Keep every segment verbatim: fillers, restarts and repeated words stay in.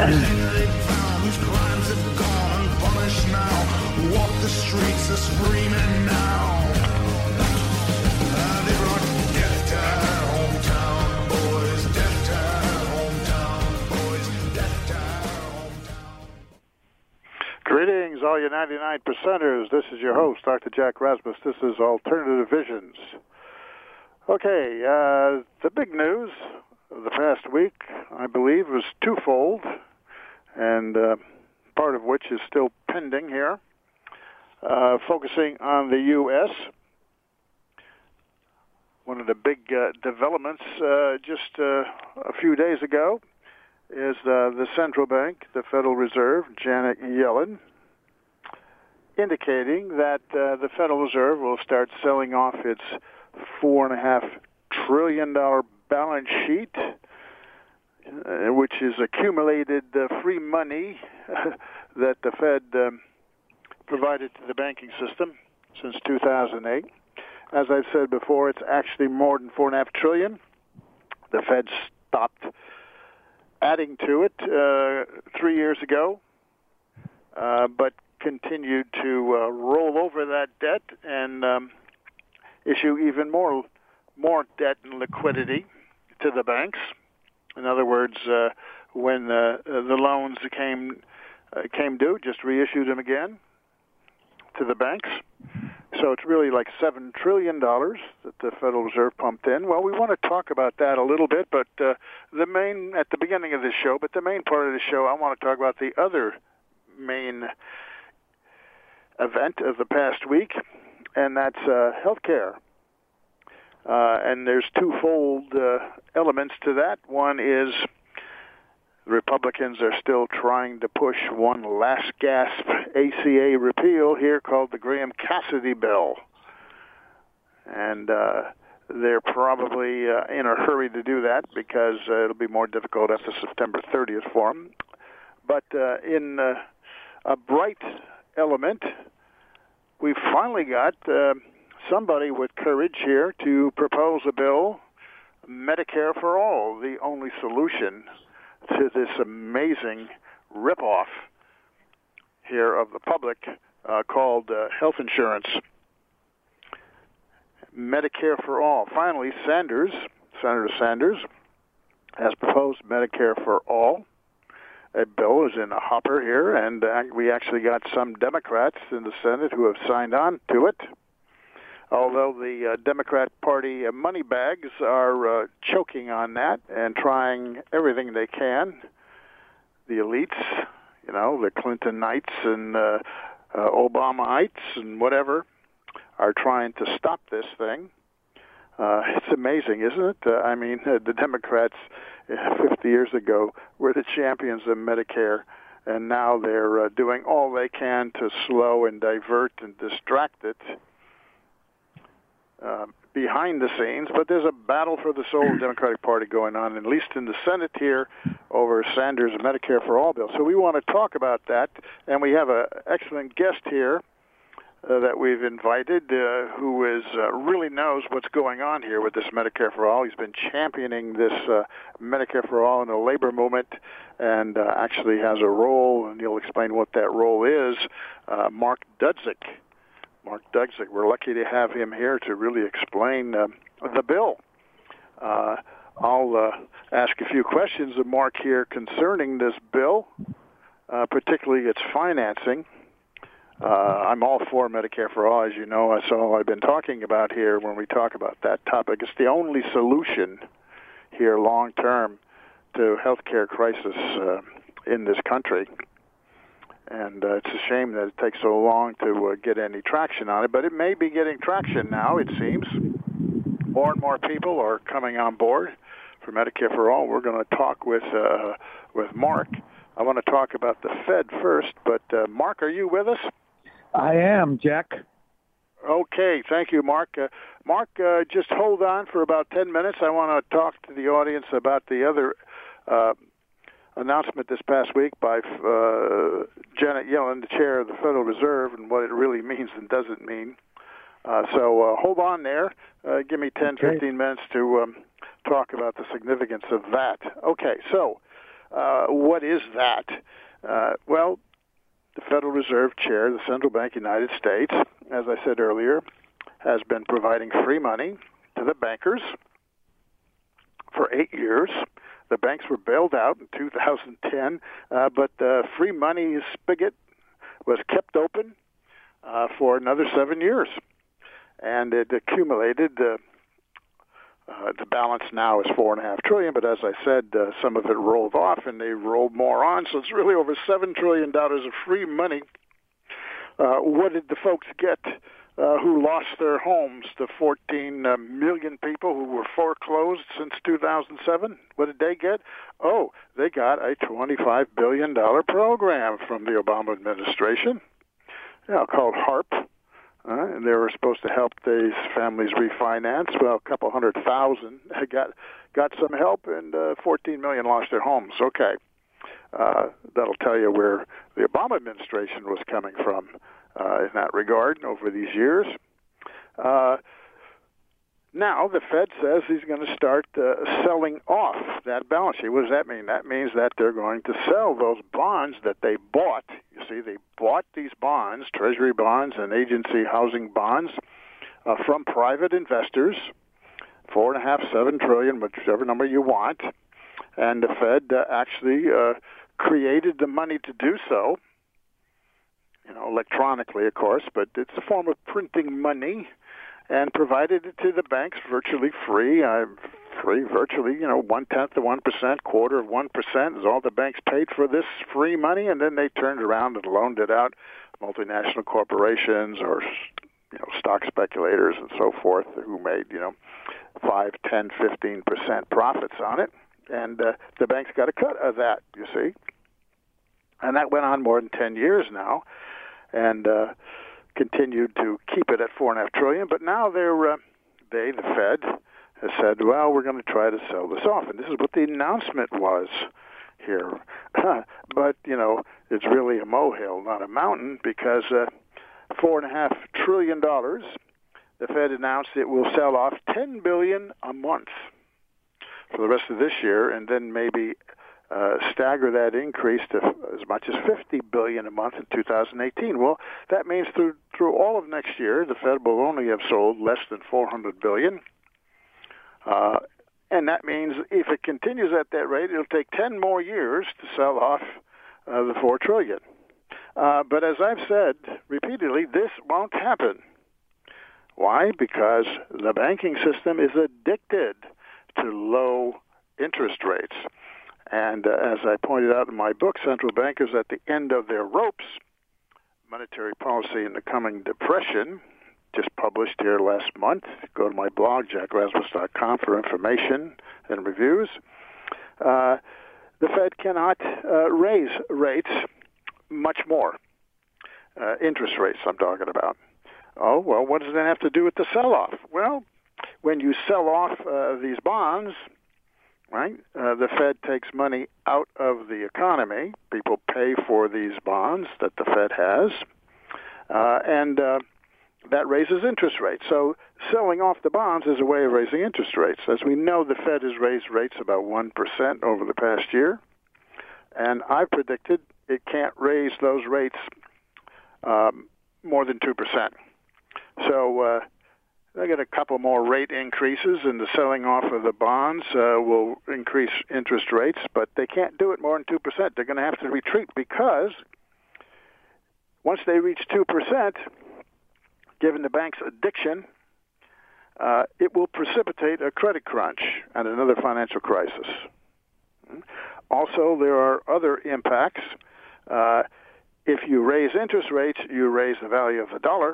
they found, whose crimes have gone unpunished now, walk the streets are screaming now. Uh, they brought death to our hometown, boys, death to our hometown, boys, death to our hometown. Greetings, all you ninety-nine percenters. This is your host, Doctor Jack Rasmus. This is Alternative Visions. Okay, uh, the big news of the past week, I believe, was twofold, and uh, part of which is still pending here. Uh, focusing on the U S, one of the big uh, developments uh, just uh, a few days ago is uh, the central bank, the Federal Reserve, Janet Yellen, indicating that uh, the Federal Reserve will start selling off its four and a half trillion dollar balance sheet, uh, which is accumulated uh, free money that the Fed um, provided to the banking system since two thousand eight. As I've said before, it's actually more than four and a half trillion. The Fed stopped adding to it uh, three years ago, uh, but continued to uh, roll over that debt and um, issue even more more debt and liquidity to the banks. In other words, uh, when uh, the loans came uh, came due, just reissued them again to the banks. So it's really like seven trillion dollars that the Federal Reserve pumped in. Well, we want to talk about that a little bit, but uh, the main, at the beginning of this show, but the main part of the show, I want to talk about the other main event of the past week, and that's uh, health care. Uh, and there's twofold uh, elements to that. One is the Republicans are still trying to push one last gasp A C A repeal here called the Graham-Cassidy bill. And uh, they're probably uh, in a hurry to do that because uh, it'll be more difficult after September thirtieth for them. But uh, in uh, a bright element, we finally got uh, somebody with courage here to propose a bill, Medicare for All, the only solution to this amazing ripoff here of the public uh, called uh, health insurance. Medicare for All. Finally, Sanders, Senator Sanders, has proposed Medicare for All. A bill is in a hopper here, and uh, we actually got some Democrats in the Senate who have signed on to it. Although the uh, Democrat Party uh, money bags are uh, choking on that and trying everything they can, the elites, you know, the Clintonites and uh, uh, Obamaites and whatever, are trying to stop this thing. Uh, it's amazing, isn't it? Uh, I mean, uh, the Democrats uh, fifty years ago were the champions of Medicare, and now they're uh, doing all they can to slow and divert and distract it. Uh, behind the scenes, but there's a battle for the soul of the Democratic Party going on, at least in the Senate here, over Sanders' Medicare for All bill. So we want to talk about that, and we have an excellent guest here uh, that we've invited uh, who is uh, really knows what's going on here with this Medicare for All. He's been championing this uh, Medicare for All in the labor movement and uh, actually has a role, and he'll explain what that role is, uh, Mark Dudzik. Mark Dudzik. We're lucky to have him here to really explain uh, the bill. Uh, I'll uh, ask a few questions of Mark here concerning this bill, uh, particularly its financing. Uh, I'm all for Medicare for All, as you know. That's all I've been talking about here when we talk about that topic. It's the only solution here long-term to health care crisis uh, in this country. And uh, it's a shame that it takes so long to uh, get any traction on it, but it may be getting traction now, it seems. More and more people are coming on board for Medicare for All. We're going to talk with uh, with Mark. I want to talk about the Fed first, but uh, Mark, are you with us? I am, Jack. Okay, thank you, Mark. Uh, Mark, uh, just hold on for about ten minutes. I want to talk to the audience about the other uh announcement this past week by uh, Janet Yellen, the chair of the Federal Reserve, and what it really means and doesn't mean. Uh, so uh, hold on there. Uh, give me ten, okay. fifteen minutes to um, talk about the significance of that. Okay, so uh, what is that? Uh, well, the Federal Reserve Chair, the Central Bank of the United States, as I said earlier, has been providing free money to the bankers for eight years. The banks were bailed out in two thousand ten, uh, but the free money spigot was kept open uh, for another seven years. And it accumulated. Uh, uh, the balance now is four and a half trillion, but as I said, uh, some of it rolled off, and they rolled more on. So it's really over seven trillion dollars of free money. Uh, what did the folks get uh, who lost their homes? The fourteen uh, million people who were foreclosed since two thousand seven. What did they get? Oh, they got a twenty-five billion dollars program from the Obama administration, you know, called HARP. Uh, and they were supposed to help these families refinance. Well, a couple hundred thousand got got some help, and uh, fourteen million lost their homes. Okay, uh, that'll tell you where the Obama administration was coming from uh, in that regard over these years. Uh, now the Fed says he's going to start uh, selling off that balance sheet. What does that mean? That means that they're going to sell those bonds that they bought. You see, they bought these bonds, Treasury bonds and agency housing bonds, uh, from private investors, four and a half, seven trillion, whichever number you want. And the Fed uh, actually uh, created the money to do so, you know, electronically, of course, but it's a form of printing money, and provided it to the banks virtually free. Uh, free, virtually, you know, one-tenth of one percent, quarter of one percent is all the banks paid for this free money, and then they turned around and loaned it out multinational corporations or, you know, stock speculators and so forth who made, you know, five, ten, fifteen percent profits on it, and uh, the banks got a cut of that, you see. And that went on more than ten years now, and uh, continued to keep it at four and a half trillion. But now they're uh, they, the Fed, has said, well, we're going to try to sell this off, and this is what the announcement was here. But you know, it's really a molehill, not a mountain, because uh, four and a half trillion dollars. The Fed announced it will sell off ten billion a month for the rest of this year, and then maybe Uh, stagger that increase to as much as fifty billion dollars a month in two thousand eighteen. Well, that means through through all of next year, the Fed will only have sold less than four hundred billion dollars, uh, and that means if it continues at that rate, it'll take ten more years to sell off uh, the four trillion dollars. Uh, but as I've said repeatedly, this won't happen. Why? Because the banking system is addicted to low interest rates. And uh, as I pointed out in my book, Central Bankers at the End of Their Ropes, Monetary Policy in the Coming Depression, just published here last month. Go to my blog, jack rasmus dot com, for information and reviews. Uh, the Fed cannot uh, raise rates much more, uh, interest rates I'm talking about. Oh, well, what does that have to do with the sell-off? Well, when you sell off uh, these bonds, right? Uh, the Fed takes money out of the economy. People pay for these bonds that the Fed has, uh, and uh, that raises interest rates. So selling off the bonds is a way of raising interest rates. As we know, the Fed has raised rates about one percent over the past year, and I predicted it can't raise those rates um, more than two percent. So uh, they get a couple more rate increases, and the selling off of the bonds uh, will increase interest rates, but they can't do it more than two percent. They're going to have to retreat because once they reach two percent, given the bank's addiction, uh, it will precipitate a credit crunch and another financial crisis. Also, there are other impacts. Uh, if you raise interest rates, you raise the value of the dollar.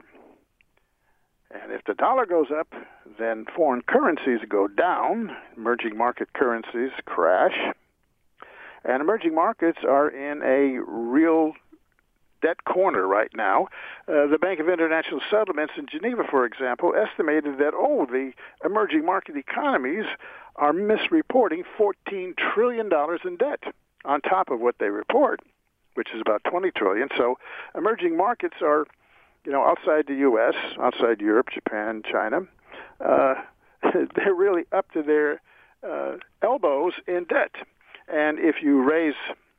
And if the dollar goes up, then foreign currencies go down. Emerging market currencies crash. And emerging markets are in a real debt corner right now. Uh, the Bank of International Settlements in Geneva, for example, estimated that, oh, the emerging market economies are misreporting fourteen trillion dollars in debt on top of what they report, which is about twenty trillion dollars. So emerging markets are, you know, outside the U S, outside Europe, Japan, China, uh, they're really up to their uh, elbows in debt. and if you raise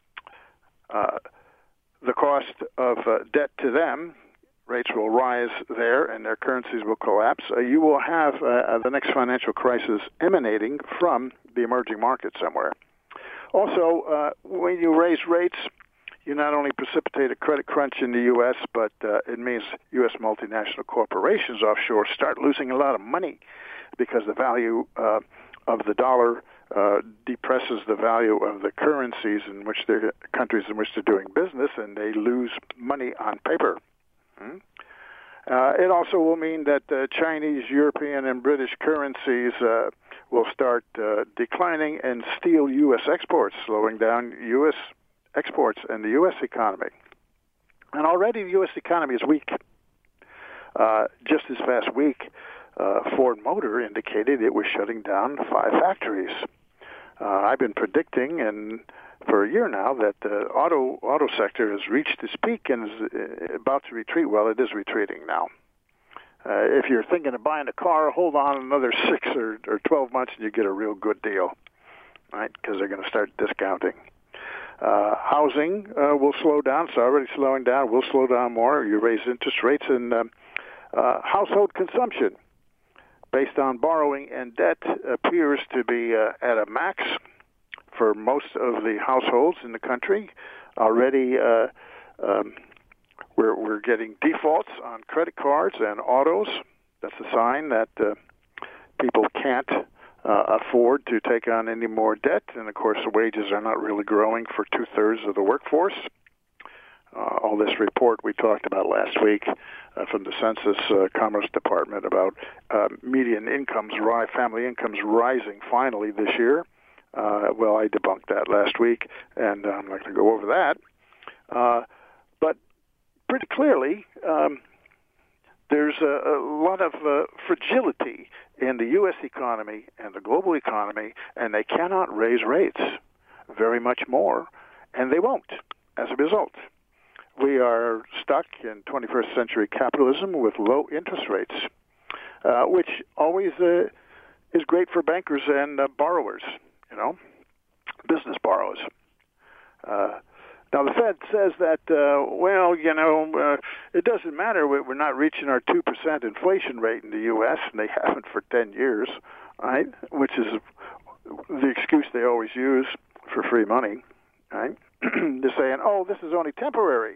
uh, the cost of uh, debt to them, rates will rise there and their currencies will collapse. Uh, you will have uh, the next financial crisis emanating from the emerging market somewhere. Also, uh, when you raise rates, you not only precipitate a credit crunch in the U S, but uh, it means U S multinational corporations offshore start losing a lot of money because the value uh, of the dollar uh, depresses the value of the currencies in which they're, countries in which they're doing business, and they lose money on paper. Hmm? Uh, it also will mean that uh, Chinese, European, and British currencies uh, will start uh, declining and steal U S exports, slowing down U S exports and the U S economy. And already the U S economy is weak. Uh, just this past week, uh, Ford Motor indicated it was shutting down five factories. Uh, I've been predicting and for a year now that the auto auto sector has reached its peak and is about to retreat. Well, it is retreating now. Uh, if you're thinking of buying a car, hold on another six or, or twelve months and you get a real good deal, right? Because they're going to start discounting. Uh, housing uh, will slow down. It's already slowing down. Will slow down more. You raise interest rates, and um, uh, household consumption, based on borrowing and debt, appears to be uh, at a max for most of the households in the country. Already, uh, um, we're we're getting defaults on credit cards and autos. That's a sign that uh, people can't uh, afford to take on any more debt. And of course, the wages are not really growing for two thirds of the workforce. Uh, all this report we talked about last week uh, from the Census uh, Commerce Department about uh, median incomes, ri- family incomes rising finally this year. Uh, well, I debunked that last week, and I'm not going to go over that. Uh, but pretty clearly, um, there's a, a lot of uh, fragility in the U S economy and the global economy, and they cannot raise rates very much more, and they won't as a result. We are stuck in twenty-first century capitalism with low interest rates, uh, which always uh, is great for bankers and uh, borrowers. You know, business borrows. Uh, now, the Fed says that, uh, well, you know, uh, it doesn't matter. We're not reaching our two percent inflation rate in the U S, and they haven't for ten years, right, which is the excuse they always use for free money, right? They're saying, oh, this is only temporary.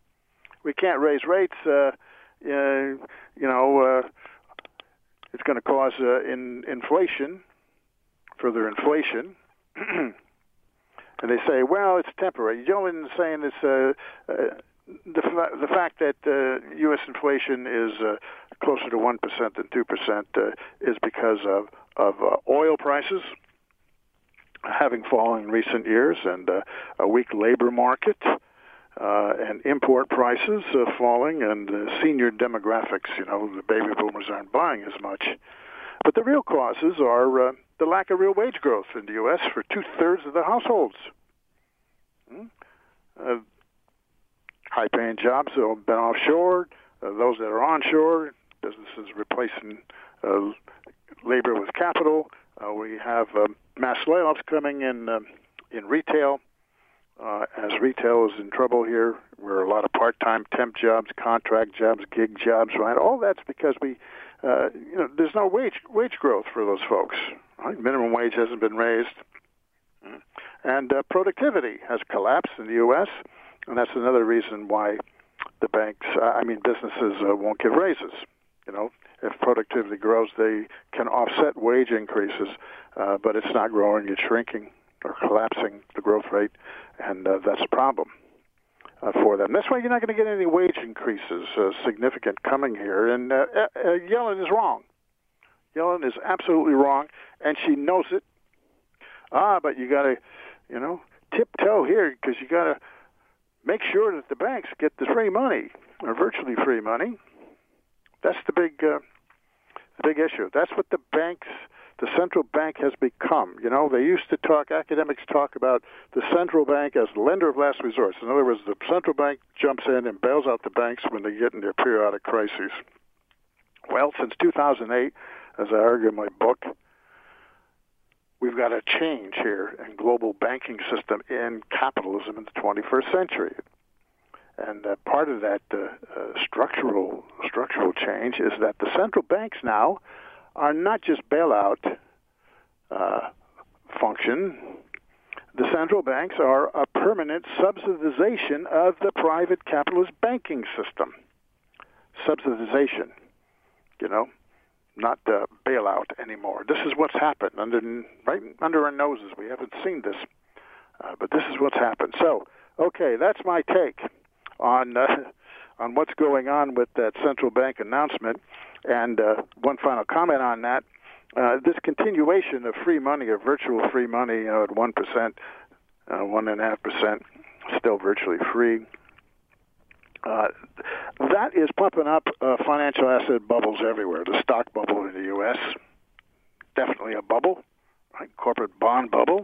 We can't raise rates. Uh, uh, you know, uh, it's going to cause uh, in, inflation. Further inflation, and they say, well, it's temporary. Yellen is saying it's uh, uh, the, fa- the fact that uh, U S inflation is uh, closer to one percent than two percent uh, is because of, of uh, oil prices having fallen in recent years, and uh, a weak labor market, uh, and import prices uh, falling, and uh, senior demographics. You know, the baby boomers aren't buying as much. But the real causes are uh, the lack of real wage growth in the U S for two-thirds of the households. Hmm? Uh, high-paying jobs that have been offshore, uh, those that are onshore, businesses replacing uh, labor with capital. Uh, we have uh, mass layoffs coming in uh, in retail, uh, as retail is in trouble here. There are a lot of part-time temp jobs, contract jobs, gig jobs, right? All that's because we Uh, you know, there's no wage wage growth for those folks. Right? Minimum wage hasn't been raised, and uh, productivity has collapsed in the U S, and that's another reason why the banks, uh, I mean, businesses uh, won't give raises. You know, if productivity grows, they can offset wage increases, uh, but it's not growing; it's shrinking or collapsing the growth rate, and uh, that's a problem. Uh, for them. That's why you're not going to get any wage increases uh, significant coming here. And uh, uh, Yellen is wrong. Yellen is absolutely wrong, and she knows it. Ah, but you got to, you know, tiptoe here because you got to make sure that the banks get the free money or virtually free money. That's the big, uh, the big issue. That's what the banks. The central bank has become. You know, they used to talk, academics talk about the central bank as the lender of last resort. In other words, the central bank jumps in and bails out the banks when they get in their periodic crises. Well, since two thousand eight, as I argue in my book, we've got a change here in global banking system in capitalism in the twenty-first century. And uh, part of that uh, uh, structural structural change is that the central banks now are not just bailout uh, function. The central banks are a permanent subsidization of the private capitalist banking system. Subsidization, you know, not uh, bailout anymore. This is what's happened under right under our noses. We haven't seen this, uh, but this is what's happened. So, okay, that's my take on uh, on what's going on with that central bank announcement. And uh, one final comment on that: uh, this continuation of free money or virtual free money, you know, at one percent, uh, one and a half percent, still virtually free. Uh, that is pumping up uh, financial asset bubbles everywhere. The stock bubble in the U S, definitely a bubble, right? Corporate bond bubble,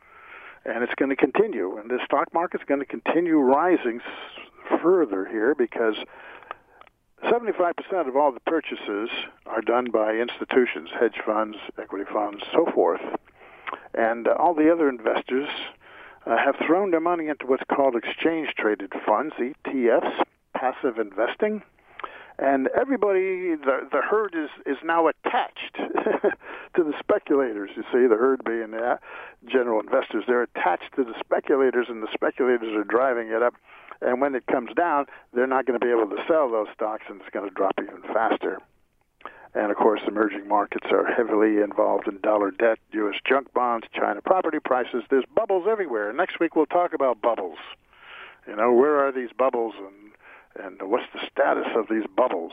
and it's going to continue. And the stock market's going to continue rising s- further here because seventy-five percent of all the purchases are done by institutions, hedge funds, equity funds, so forth. And uh, all the other investors Uh, have thrown their money into what's called exchange-traded funds, E T Fs, passive investing, and everybody, the, the herd is, is now attached to the speculators. You see, the herd being the uh, general investors, they're attached to the speculators, and the speculators are driving it up. And when it comes down, they're not going to be able to sell those stocks, and it's going to drop even faster. And, of course, emerging markets are heavily involved in dollar debt, U S junk bonds, China property prices. There's bubbles everywhere. Next week we'll talk about bubbles. You know, where are these bubbles and, and what's the status of these bubbles?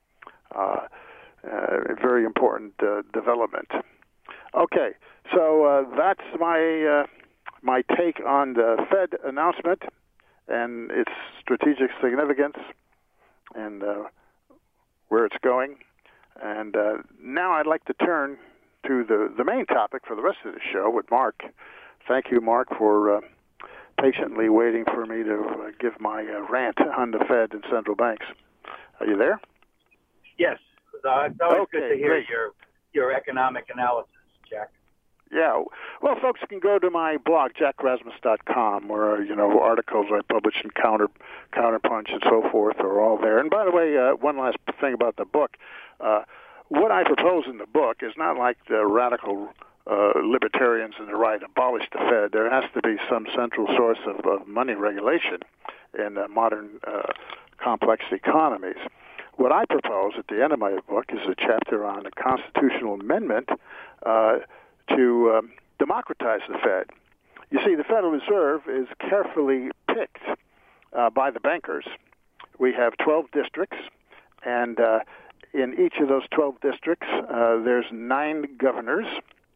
Uh, uh, a very important uh, development. Okay, so uh, that's my, uh, my take on the Fed announcement and its strategic significance and uh, where it's going. And uh, now I'd like to turn to the, the main topic for the rest of the show with Mark. Thank you, Mark, for uh, patiently waiting for me to uh, give my uh, rant on the Fed and central banks. Are you there? Yes. Uh, it's always okay, good to hear great. your your economic analysis, Jack. Yeah. Well, folks can go to my blog, jack rasmus dot com, where, you know, articles I publish in Counter, Counterpunch and so forth are all there. And by the way, uh, one last thing about the book. Uh, what I propose in the book is not like the radical uh, libertarians in the right abolish the Fed. There has to be some central source of, of money regulation in uh, modern uh, complex economies. What I propose at the end of my book is a chapter on a constitutional amendment uh, to um, democratize the Fed. You see, the Federal Reserve is carefully picked uh, by the bankers. We have twelve districts, and uh, in each of those twelve districts, uh, there's nine governors,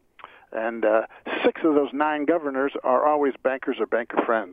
and uh, six of those nine governors are always bankers or banker friends.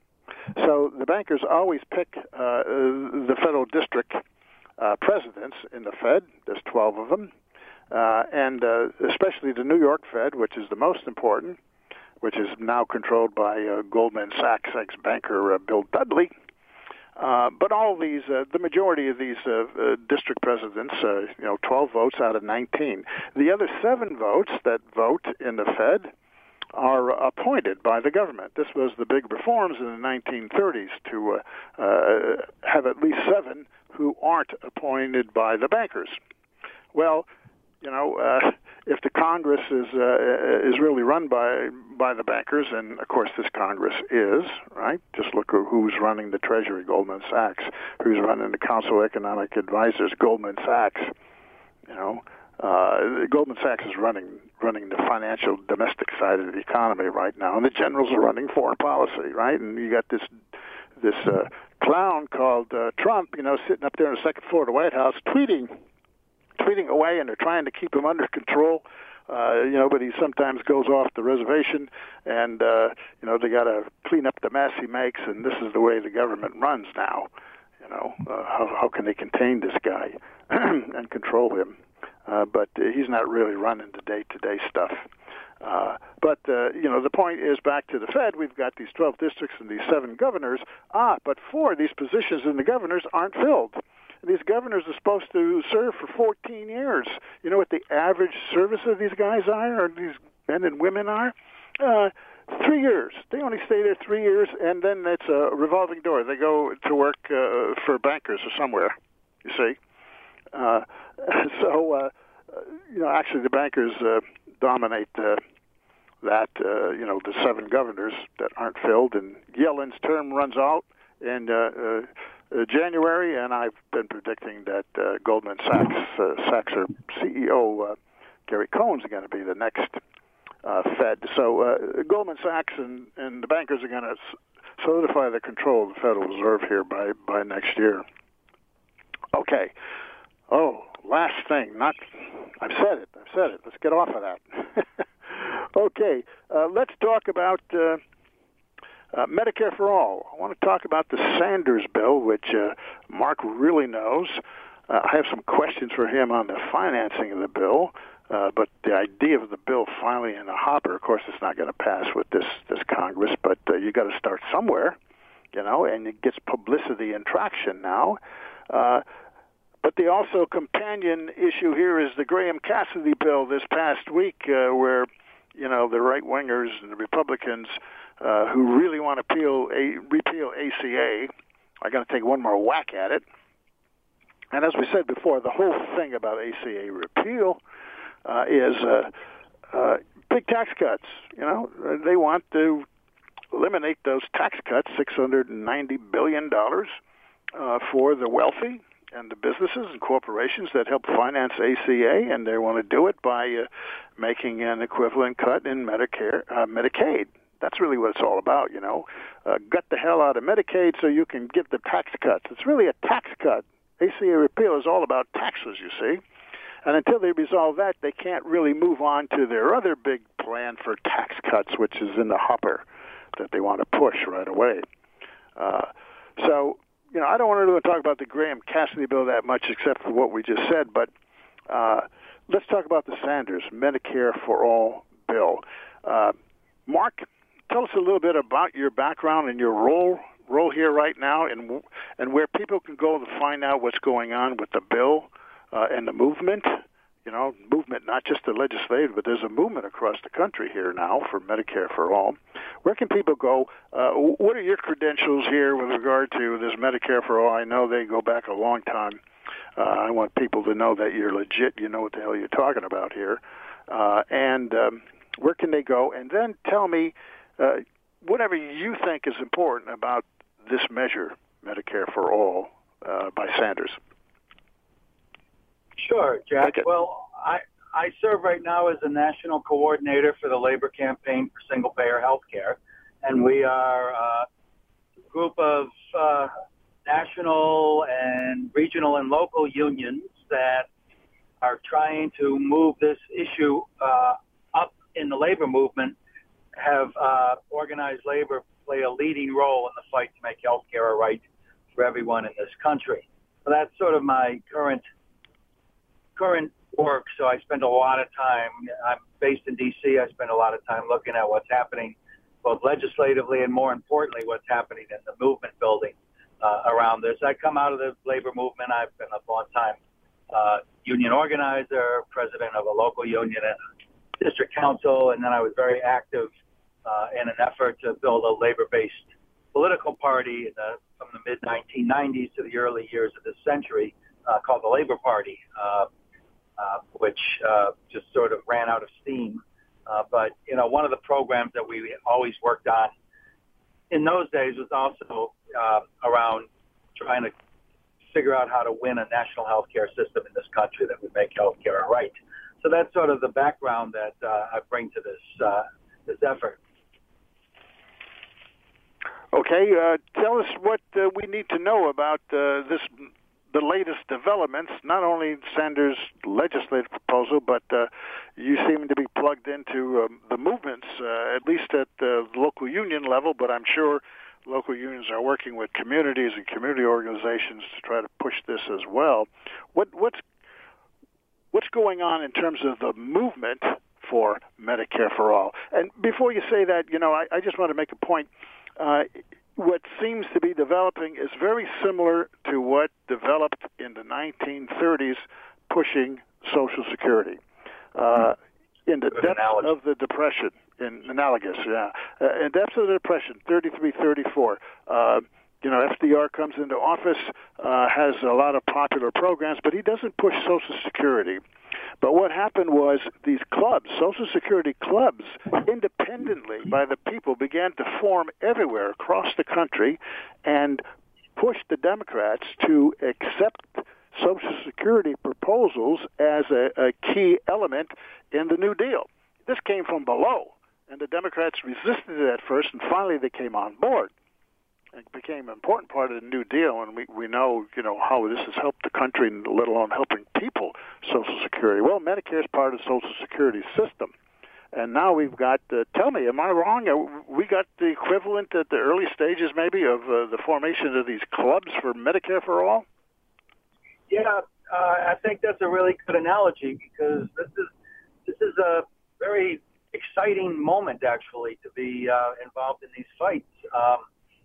So the bankers always pick uh, the federal district uh, presidents in the Fed. There's twelve of them, uh, and uh, especially the New York Fed, which is the most important, which is now controlled by uh, Goldman Sachs ex-banker uh, Bill Dudley. Uh, but all these, uh, the majority of these uh, uh, district presidents, uh, you know, twelve votes out of nineteen. The other seven votes that vote in the Fed are appointed by the government. This was the big reforms in the nineteen thirties to uh, uh, have at least seven who aren't appointed by the bankers. Well, you know, uh, if the Congress is uh, is really run by by the bankers, and of course this Congress is, right? Just look at who's running the Treasury, Goldman Sachs, who's running the Council of Economic Advisors, Goldman Sachs. You know, uh, Goldman Sachs is running running the financial domestic side of the economy right now, and the generals are running foreign policy, right? And you got this this uh, clown called uh, Trump, you know, sitting up there on the second floor of the White House tweeting. tweeting away, and they're trying to keep him under control, uh, you know, but he sometimes goes off the reservation, and, uh, you know, they got to clean up the mess he makes, and this is the way the government runs now. You know, uh, how, how can they contain this guy and control him? Uh, but uh, he's not really running the day-to-day stuff. Uh, but, uh, you know, the point is back to the Fed. We've got these twelve districts and these seven governors. Ah, but four of these positions in the governors aren't filled. These governors are supposed to serve for fourteen years. You know what the average service of these guys are, or these men and women are? Uh, three years. They only stay there three years, and then it's a revolving door. They go to work uh, for bankers or somewhere, you see. Uh, so, uh, you know, actually the bankers uh, dominate uh, that, uh, you know, the seven governors that aren't filled, and Yellen's term runs out in uh, uh, uh, January, and I've been predicting that uh, Goldman Sachs, uh, Sachs or C E O uh, Gary Cohen's going to be the next uh, Fed. So uh, Goldman Sachs and, and the bankers are going to solidify the control of the Federal Reserve here by, by next year. Okay. Oh, last thing. Not. I've said it. I've said it. Let's get off of that. Okay. Uh, let's talk about uh, uh, Medicare for All. I want to talk about the Sanders bill, which uh, Mark really knows. Uh, I have some questions for him on the financing of the bill, uh, but the idea of the bill finally in the hopper, of course, it's not going to pass with this, this Congress, but uh, you got to start somewhere, you know, and it gets publicity and traction now. Uh, But the also companion issue here is the Graham Cassidy bill this past week, uh, where, you know, the right-wingers and the Republicans uh, who really want to peel a, repeal A C A are going to take one more whack at it. And as we said before, the whole thing about A C A repeal uh, is uh, uh, big tax cuts. You know, they want to eliminate those tax cuts, six hundred ninety billion dollars uh, for the wealthy and the businesses and corporations that help finance A C A, and they want to do it by uh, making an equivalent cut in Medicare, uh, Medicaid. That's really what it's all about, you know. Uh, gut the hell out of Medicaid so you can get the tax cuts. It's really a tax cut. A C A repeal is all about taxes, you see. And until they resolve that, they can't really move on to their other big plan for tax cuts, which is in the hopper that they want to push right away. Uh, so... You know, I don't want to really talk about the Graham Cassidy bill that much, except for what we just said. But uh, let's talk about the Sanders Medicare for All bill. Uh, Mark, tell us a little bit about your background and your role role here right now, and and where people can go to find out what's going on with the bill uh, and the movement. You know, movement not just the legislative, but there's a movement across the country here now for Medicare for All. Where can people go? Uh, what are your credentials here with regard to this Medicare for All? I know they go back a long time. Uh, I want people to know that you're legit. You know what the hell you're talking about here. Uh, and um, where can they go? And then tell me uh, whatever you think is important about this measure, Medicare for All, uh, by Sanders. Sure, Jack. Well, I, I serve right now as the national coordinator for the labor campaign for single-payer health care, and we are uh, a group of uh, national and regional and local unions that are trying to move this issue uh, up in the labor movement, have uh, organized labor play a leading role in the fight to make health care a right for everyone in this country. So that's sort of my current current work, so I spend a lot of time. I'm based in D C I spend a lot of time looking at what's happening both legislatively and, more importantly, what's happening in the movement building uh, around this. I come out of the labor movement. I've been a long-time uh, union organizer, president of a local union and a district council, and then I was very active uh, in an effort to build a labor-based political party in the, from the mid nineteen nineties to the early years of this century uh, called the Labor Party. Uh, Uh, which uh, just sort of ran out of steam. Uh, but, you know, one of the programs that we always worked on in those days was also uh, around trying to figure out how to win a national health care system in this country that would make health care a right. So that's sort of the background that uh, I bring to this, uh, this effort. Okay, uh, tell us what uh, we need to know about uh, this the latest developments, not only Sanders' legislative proposal, but uh, you seem to be plugged into um, the movements, uh, at least at the local union level, but I'm sure local unions are working with communities and community organizations to try to push this as well. What, what's, what's going on in terms of the movement for Medicare for All? And before you say that, you know, I, I just want to make a point. Uh, What seems to be developing is very similar to what developed in the nineteen thirties pushing Social Security. Uh, In the depths analogy. of the Depression, in analogous, yeah. Uh, in depths of the Depression, thirty-three, thirty-four. Uh, you know, F D R comes into office, uh, has a lot of popular programs, but he doesn't push Social Security. But what happened was these clubs, Social Security clubs, independently by the people, began to form everywhere across the country and pushed the Democrats to accept Social Security proposals as a, a key element in the New Deal. This came from below, and the Democrats resisted it at first, and finally they came on board. It became an important part of the New Deal, and we, we know, you know, how this has helped the country, let alone helping people, Social Security. Well, Medicare is part of the Social Security system. And now we've got, uh, tell me, am I wrong? Uh, we got the equivalent at the early stages, maybe, of uh, the formation of these clubs for Medicare for All? Yeah, uh, I think that's a really good analogy, because this is this is a very exciting moment, actually, to be uh, involved in these fights. Um,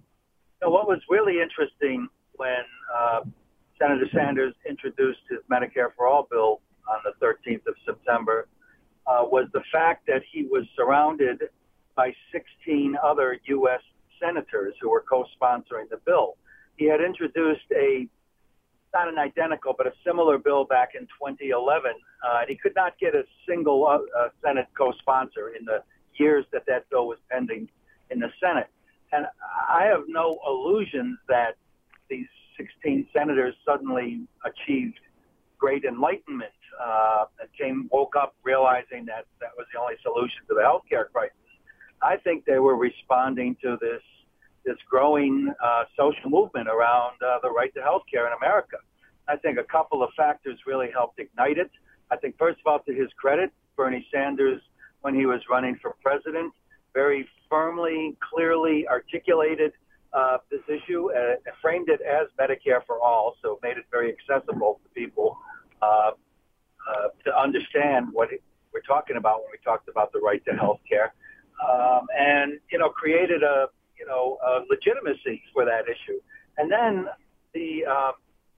you know, what was really interesting when uh, Senator Sanders introduced his Medicare for All bill on the thirteenth of September uh, was the fact that he was surrounded by sixteen other U S senators who were co-sponsoring the bill. He had introduced a not an identical, but a similar bill back in twenty eleven. Uh, and he could not get a single uh, uh, Senate co-sponsor in the years that that bill was pending in the Senate. And I have no illusions that these sixteen senators suddenly achieved great enlightenment uh, and came, woke up realizing that that was the only solution to the healthcare crisis. I think they were responding to this this growing uh, social movement around uh, the right to health care in America. I think a couple of factors really helped ignite it. I think, first of all, to his credit, Bernie Sanders, when he was running for president, very firmly, clearly articulated uh, this issue and framed it as Medicare for all, so made it very accessible to people uh, uh, to understand what it, we're talking about when we talked about the right to health care, um, and, you know, created a you know, uh, legitimacy for that issue. And then the uh,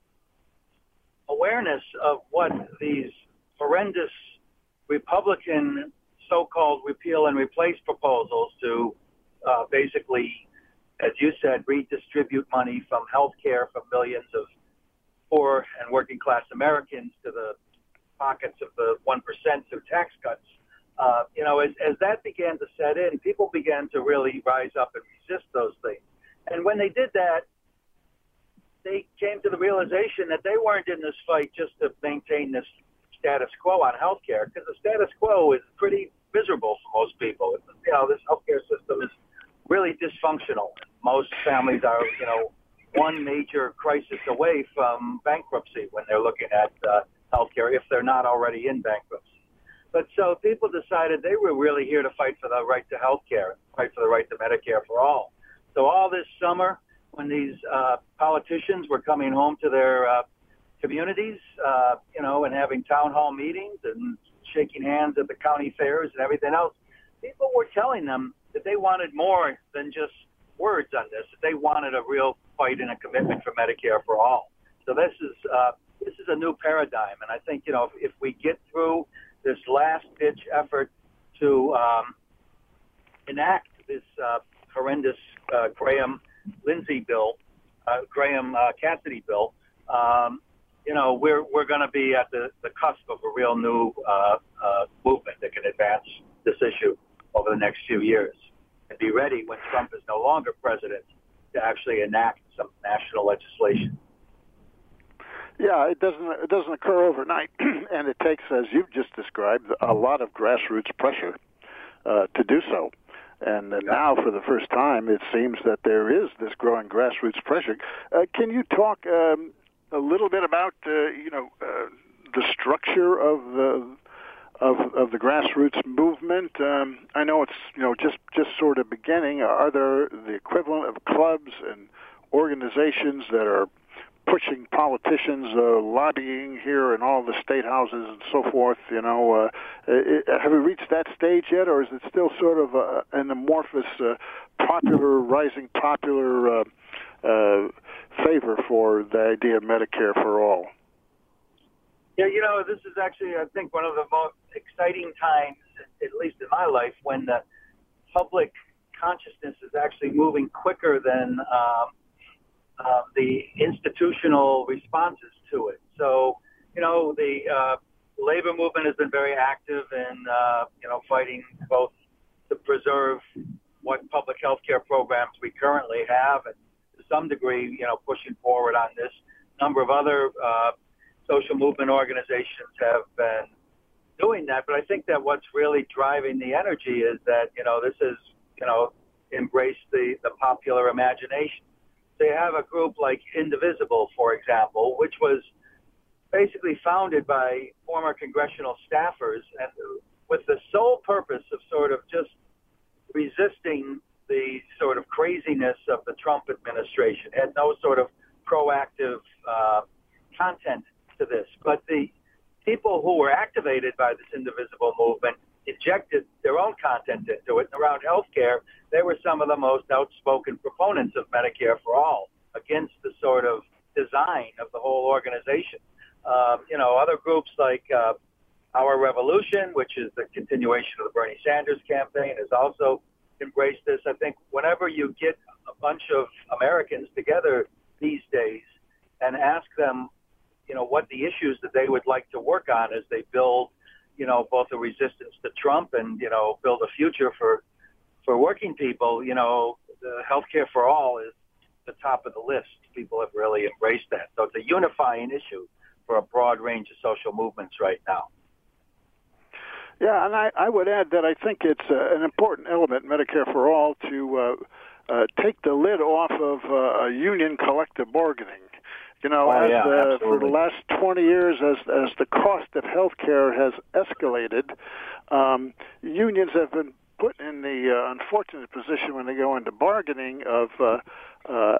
awareness of what these horrendous Republican so-called repeal and replace proposals to uh, basically, as you said, redistribute money from health care from millions of poor and working class Americans to the pockets of the one percent through tax cuts. Uh, you know, as, as that began to set in, people began to really rise up and resist those things. And when they did that, they came to the realization that they weren't in this fight just to maintain this status quo on healthcare, because the status quo is pretty miserable for most people. It's, you know, this healthcare system is really dysfunctional. Most families are, you know, one major crisis away from bankruptcy when they're looking at uh, healthcare, if they're not already in bankruptcy. But so people decided they were really here to fight for the right to health care, fight for the right to Medicare for all. So all this summer, when these uh, politicians were coming home to their uh, communities, uh, you know, and having town hall meetings and shaking hands at the county fairs and everything else, people were telling them that they wanted more than just words on this, that they wanted a real fight and a commitment for Medicare for all. So this is uh, this is a new paradigm. And I think, you know, if, if we get through this last-ditch effort to um, enact this uh, horrendous uh, Graham-Lindsey bill, uh, Graham-Cassidy bill, um, you know, we're we're going to be at the, the cusp of a real new uh, uh, movement that can advance this issue over the next few years and be ready when Trump is no longer president to actually enact some national legislation. Yeah, it doesn't it doesn't occur overnight, and it takes, as you've just described, a lot of grassroots pressure uh, to do so. And uh, now, for the first time, it seems that there is this growing grassroots pressure. Uh, can you talk um, a little bit about, uh, you know, uh, the structure of the of of the grassroots movement? Um, I know it's, you know, just just sort of beginning. Are there the equivalent of clubs and organizations that are pushing politicians, uh, lobbying here in all the state houses and so forth? You know, uh, it, have we reached that stage yet, or is it still sort of uh, an amorphous, uh, popular, rising popular uh, uh, favor for the idea of Medicare for all? Yeah, you know, this is actually, I think, one of the most exciting times at least in my life, when the public consciousness is actually moving quicker than um, uh, the institutional responses to it. So, you know, the uh, labor movement has been very active in, uh, you know, fighting both to preserve what public health care programs we currently have, and to some degree, you know, pushing forward on this. A number of other uh, social movement organizations have been doing that, but I think that what's really driving the energy is that, you know, this is, you know, embrace the, the popular imagination. So you have a group like Indivisible, for example, which was basically founded by former congressional staffers and with the sole purpose of sort of just resisting the sort of craziness of the Trump administration. It had no sort of proactive uh, content to this. But the people who were activated by this Indivisible movement injected their own content into it. And around healthcare, they were some of the most outspoken proponents of Medicare for All against the sort of design of the whole organization. Um, you know, other groups like uh, Our Revolution, which is the continuation of the Bernie Sanders campaign, has also embraced this. I think whenever you get a bunch of Americans together these days and ask them, you know, what the issues that they would like to work on as they build, you know, both a resistance to Trump and, you know, build a future for for working people, you know, the healthcare for all is the top of the list. People have really embraced that. So it's a unifying issue for a broad range of social movements right now. Yeah, and I, I would add that I think it's uh, an important element, Medicare for All, to uh, uh, take the lid off of uh, union collective bargaining. You know, oh, as, yeah, uh, for the last twenty years, as as the cost of health care has escalated, um, unions have been put in the uh, unfortunate position when they go into bargaining of uh, uh,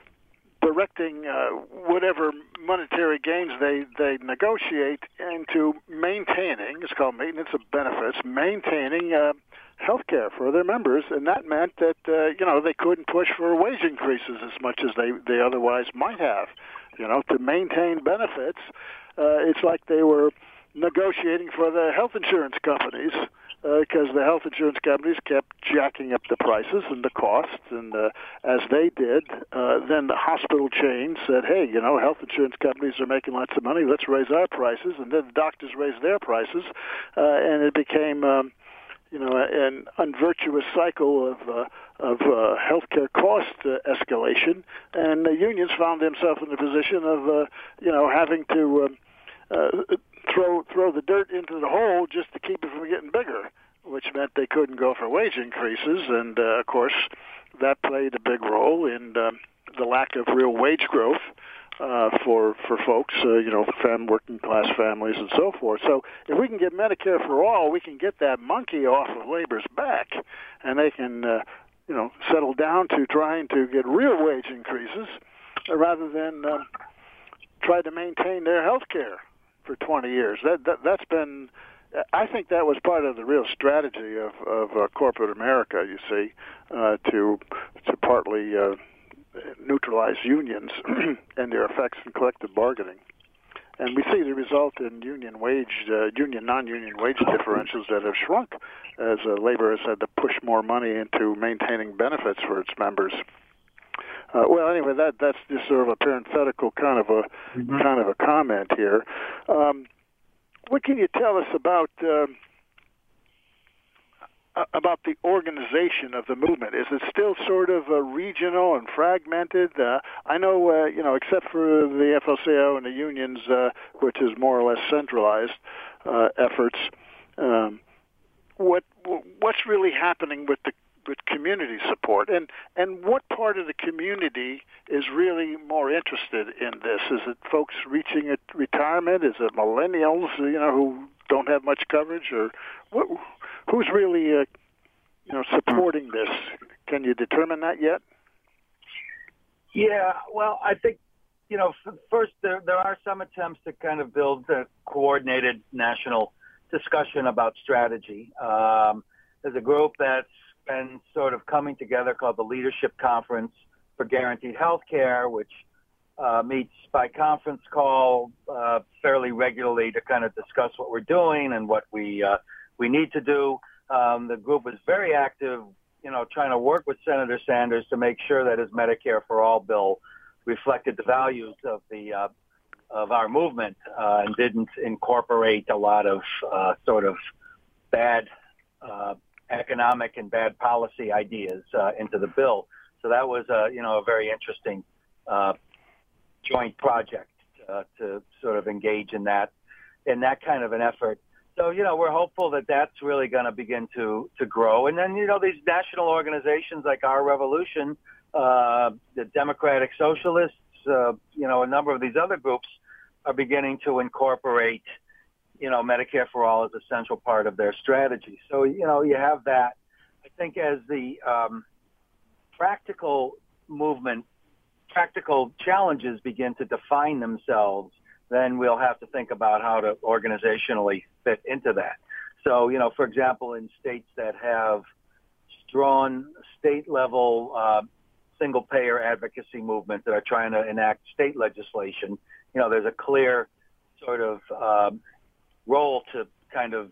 directing uh, whatever monetary gains they, they negotiate into maintaining, it's called maintenance of benefits, maintaining uh, health care for their members. And that meant that, uh, you know, they couldn't push for wage increases as much as they, they otherwise might have. You know, to maintain benefits, uh, it's like they were negotiating for the health insurance companies, because uh, the health insurance companies kept jacking up the prices and the costs, and uh, as they did, uh, then the hospital chains said, hey, you know, health insurance companies are making lots of money, let's raise our prices, and then the doctors raised their prices, uh, and it became, um, you know, an unvirtuous cycle of uh, of uh, healthcare cost uh, escalation, and the unions found themselves in the position of, uh, you know, having to uh, uh, throw throw the dirt into the hole just to keep it from getting bigger, which meant they couldn't go for wage increases, and uh, of course that played a big role in uh, the lack of real wage growth uh, for for folks, uh, you know, fam working class families and so forth. So if we can get Medicare for all, we can get that monkey off of labor's back, and they can, uh, you know, settle down to trying to get real wage increases uh, rather than uh, try to maintain their health care for twenty years. That, that that's been, I think that was part of the real strategy of of uh, corporate America. You see, uh, to to partly uh, neutralize unions and their effects in collective bargaining, and we see the result in union wage, uh, union non-union wage differentials that have shrunk as uh, labor has had to push more money into maintaining benefits for its members. Uh, well, anyway, that that's just sort of a parenthetical kind of a mm-hmm. kind of a comment here. Um, what can you tell us about uh, about the organization of the movement? Is it still sort of uh, regional and fragmented? Uh, I know, uh, you know, except for the F L C I O and the unions, uh, which is more or less centralized uh, efforts. Um, what what's really happening with the with community support, and and what part of the community is really more interested in this? Is it folks reaching at retirement? Is it millennials, you know, who don't have much coverage, or what, who's really uh, you know supporting this? Can you determine that yet? Yeah, well, I think you know first there there are some attempts to kind of build a coordinated national discussion about strategy. Um, there's a group that's been sort of coming together called the Leadership Conference for Guaranteed Health Care, which uh, meets by conference call uh, fairly regularly to kind of discuss what we're doing and what we uh, we need to do. Um, the group was very active, you know, trying to work with Senator Sanders to make sure that his Medicare for All bill reflected the values of the uh, of our movement uh, and didn't incorporate a lot of uh, sort of bad uh, economic and bad policy ideas uh, into the bill. So that was, uh, you know, a very interesting uh, joint project uh, to sort of engage in that in that kind of an effort. So, you know, we're hopeful that that's really going to begin to to grow. And then, you know, these national organizations like Our Revolution, uh, the Democratic Socialists, uh, you know, a number of these other groups are beginning to incorporate, you know, Medicare for All as a central part of their strategy. So, you know, you have that. I think as the um, practical movement, practical challenges begin to define themselves, then we'll have to think about how to organizationally fit into that. So, you know, for example, in states that have strong state-level uh, single-payer advocacy movements that are trying to enact state legislation, you know, there's a clear sort of um, role to kind of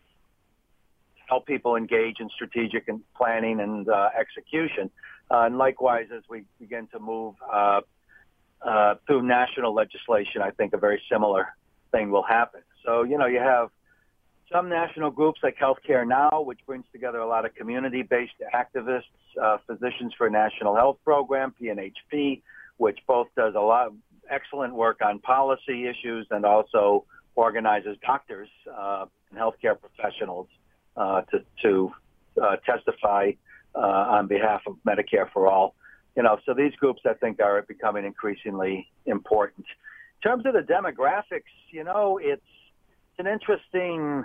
help people engage in strategic and planning and uh, execution. Uh, and likewise, as we begin to move uh, uh, through national legislation, I think a very similar thing will happen. So, you know, you have some national groups like Healthcare Now, which brings together a lot of community-based activists, uh, Physicians for a National Health Program, P N H P, which both does a lot of excellent work on policy issues and also organizes doctors uh, and healthcare professionals uh, to, to uh, testify uh, on behalf of Medicare for All. You know, so these groups, I think, are becoming increasingly important. In terms of the demographics, you know, it's, it's an interesting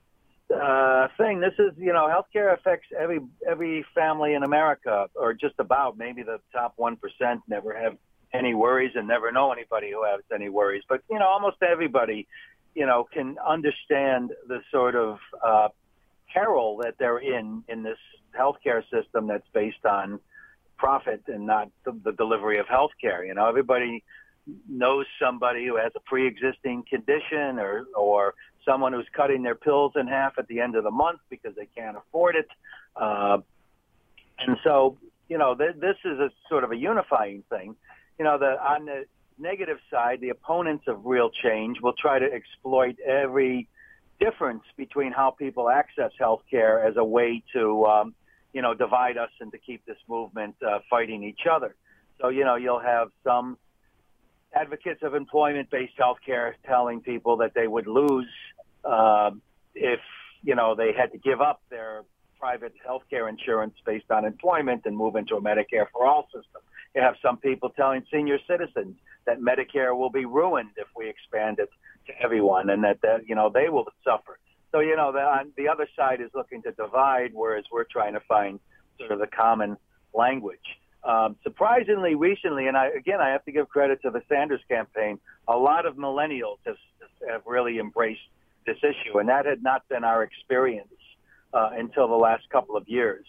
uh, thing. This is, you know, healthcare affects every every family in America, or just about. Maybe the top one percent never have any worries and never know anybody who has any worries. But, you know, almost everybody, you know, can understand the sort of uh, peril that they're in in this healthcare system that's based on profit and not the, the delivery of healthcare. You know, everybody knows somebody who has a pre-existing condition or or someone who's cutting their pills in half at the end of the month because they can't afford it. Uh, and so, you know, th- this is a sort of a unifying thing. You know, the on the negative side, the opponents of real change will try to exploit every difference between how people access healthcare as a way to, um, you know, divide us and to keep this movement uh, fighting each other. So, you know, you'll have some advocates of employment-based healthcare telling people that they would lose uh, if, you know, they had to give up their private healthcare insurance based on employment and move into a Medicare for All system. You have some people telling senior citizens that Medicare will be ruined if we expand it to everyone, and that, that you know, they will suffer. So, you know, the, on the other side is looking to divide, whereas we're trying to find sort of the common language. Um, surprisingly, recently, and I, again, I have to give credit to the Sanders campaign, a lot of millennials have, have really embraced this issue, and that had not been our experience uh, until the last couple of years.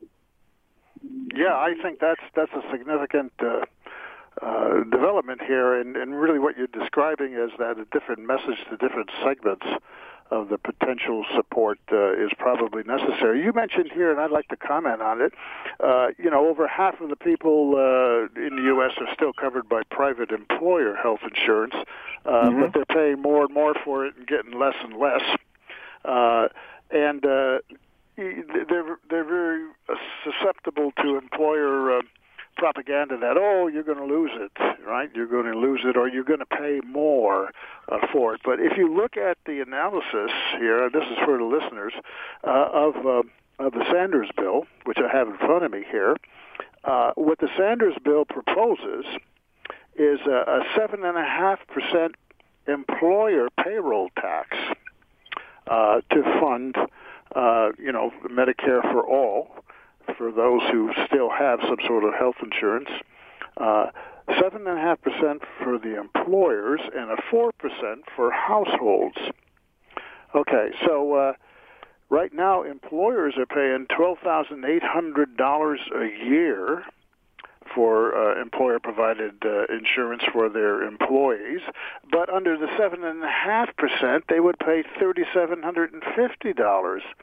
Yeah, I think that's that's a significant uh, uh, development here, and, and really what you're describing is that a different message to different segments of the potential support uh, is probably necessary. You mentioned here, and I'd like to comment on it, uh, you know, over half of the people uh, in the U S are still covered by private employer health insurance, uh, mm-hmm. but they're paying more and more for it and getting less and less. Uh, and uh, they're, they're very susceptible to employer uh, propaganda that, oh, you're going to lose it, right? You're going to lose it, or you're going to pay more uh, for it. But if you look at the analysis here, this is for the listeners, uh, of, uh, of the Sanders bill, which I have in front of me here, uh, what the Sanders bill proposes is a, a seven point five percent employer payroll tax uh, to fund, uh, you know, Medicare for All, for those who still have some sort of health insurance, uh, seven point five percent for the employers, and a four percent for households. Okay, so uh, right now employers are paying twelve thousand eight hundred dollars a year for uh, employer-provided uh, insurance for their employees, but under the seven point five percent, they would pay three thousand seven hundred fifty dollars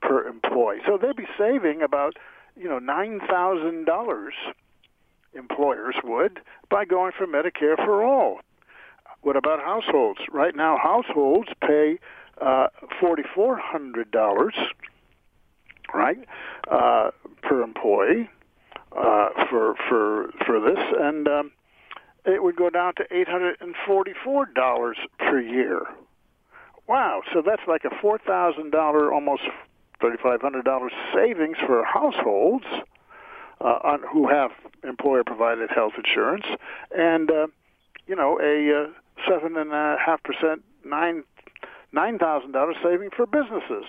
per employee. So they'd be saving about, you know, nine thousand dollars, employers would, by going for Medicare for all. What about households? Right now, households pay uh, four thousand four hundred dollars, right, uh, per employee uh, for for for this, and um, it would go down to eight hundred forty-four dollars per year. Wow! So that's like a four thousand dollars, almost thirty-five hundred dollars savings for households uh, on, who have employer-provided health insurance, and uh, you know a uh, seven and a half percent, nine nine thousand dollars saving for businesses.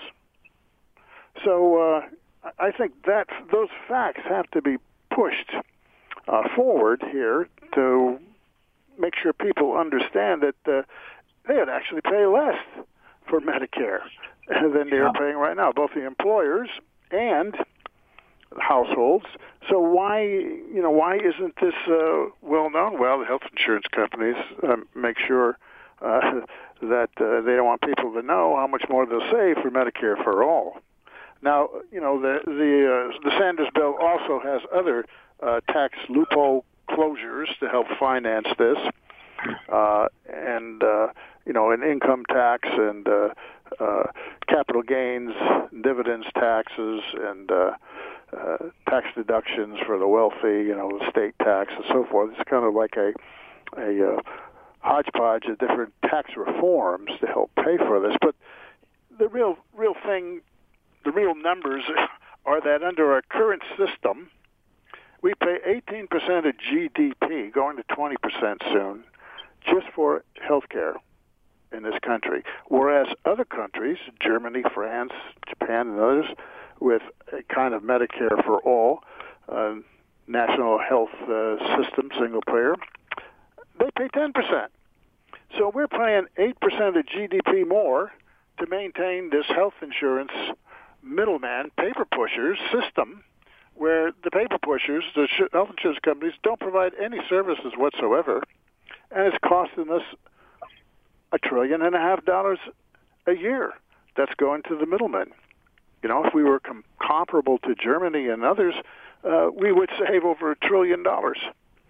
So uh, I think that those facts have to be pushed uh, forward here to make sure people understand that uh, they would actually pay less for Medicare than they are paying right now, both the employers and households. So why, you know, why isn't this uh, well known? Well, the health insurance companies uh, make sure uh, that uh, they don't want people to know how much more they'll save for Medicare for all. Now, you know, the the, uh, the Sanders bill also has other uh, tax loophole closures to help finance this, uh, and uh, you know, an income tax and uh, uh, capital gains, dividends taxes, and uh, uh, tax deductions for the wealthy, you know, the state tax and so forth. It's kind of like a a uh, hodgepodge of different tax reforms to help pay for this. But the real real thing, the real numbers are that under our current system, we pay eighteen percent of G D P, going to twenty percent soon, just for health care in this country. Whereas other countries, Germany, France, Japan, and others, with a kind of Medicare for all, uh, national health uh, system, single payer, they pay ten percent. So we're paying eight percent of G D P more to maintain this health insurance middleman, paper pushers system, where the paper pushers, the health insurance companies, don't provide any services whatsoever, and it's costing us a trillion and a half dollars a year. That's going to the middlemen. You know, if we were com- comparable to Germany and others, uh, we would save over a trillion dollars.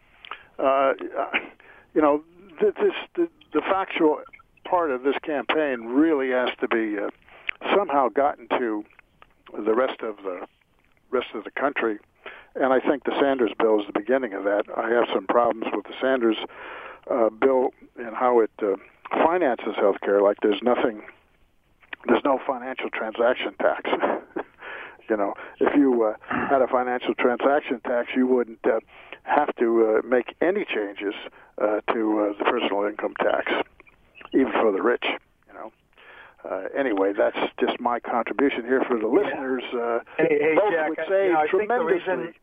Uh, you know, th- this the, the factual part of this campaign really has to be uh, somehow gotten to the rest of the rest of the country, and I think the Sanders bill is the beginning of that. I have some problems with the Sanders uh, bill and how it uh, finances health care. Like there's nothing, there's no financial transaction tax. You know, if you uh, had a financial transaction tax, you wouldn't uh, have to uh, make any changes uh, to uh, the personal income tax, even for the rich. You know. Uh, anyway, that's just my contribution here for the listeners. Uh, hey, hey, both Jack, would I, save you know, I tremendously. Think the reason,